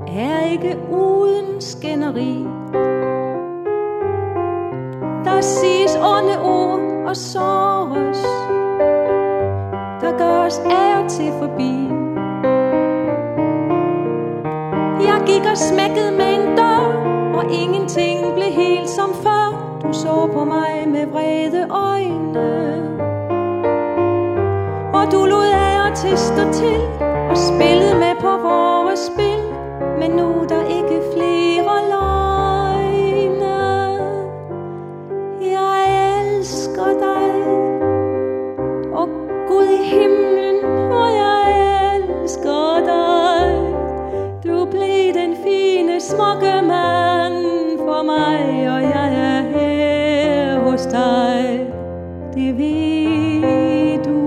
er ikke uden skænderi. Der siges onde ord og såres, der gøres af og til forbi. Jeg gik og smækkede med en dør, og ingenting blev helt som før. Du så på mig med vrede øjne, og du lod af og til stå til og spillede med på vores spil. Men nu er der ikke flere løgne. Jeg elsker dig, og Gud i himlen, og jeg elsker dig. Du blev den fine, smukke mand for mig, og jeg er her hos dig. Det ved du.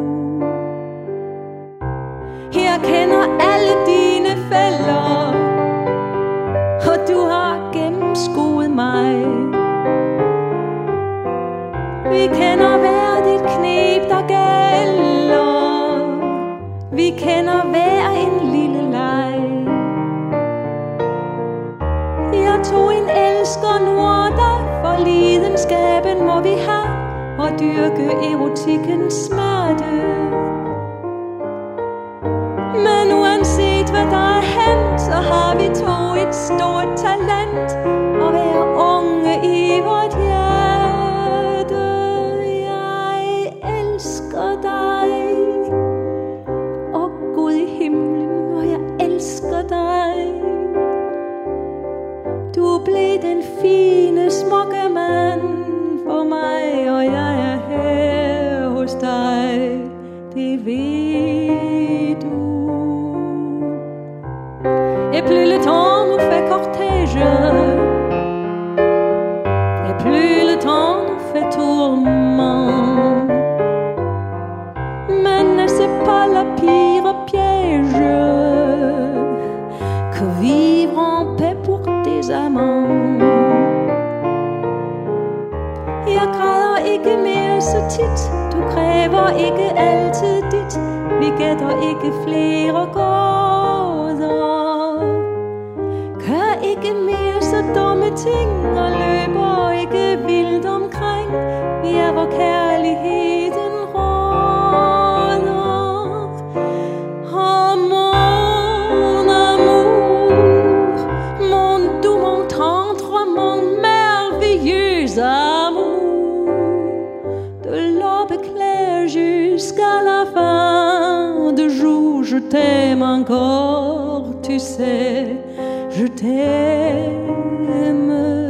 Her kender alle dine fælder, og du har gennemskuet mig. Vi kender hver dit kneb, der gælder. Vi kender hver en lille leg. Jeg tog en elsker nu, og dig for lidenskaben må vi have, og dyrke erotikkens smerte. Men uanset hvad der er hent, så har vi to et stort talent, at være unge i vort hjerte. Jeg elsker dig, og Gud i himlen, og jeg elsker dig. Du blev den fine, smukke mand for mig, og jeg er her hos dig. Det ved du. Et plus le temps nous fait cortège, et plus le temps nous fait tourment. Mais n'est-ce pas la pire piège que vivre en paix pour des amants? Jeg græder ikke mere så tit, du kræver ikke altid dit. Vi gætter ikke flere gåder, gør ikke mere så dumme ting, og løber ikke vildt omkring. Vi er hvor kærligheden råder. Oh mon amour, mon doux, mon tendre, mon merveilleux amour, de l'aube claire jusqu'à la fin de jour, je t'aime encore, tu sais, je t'aime.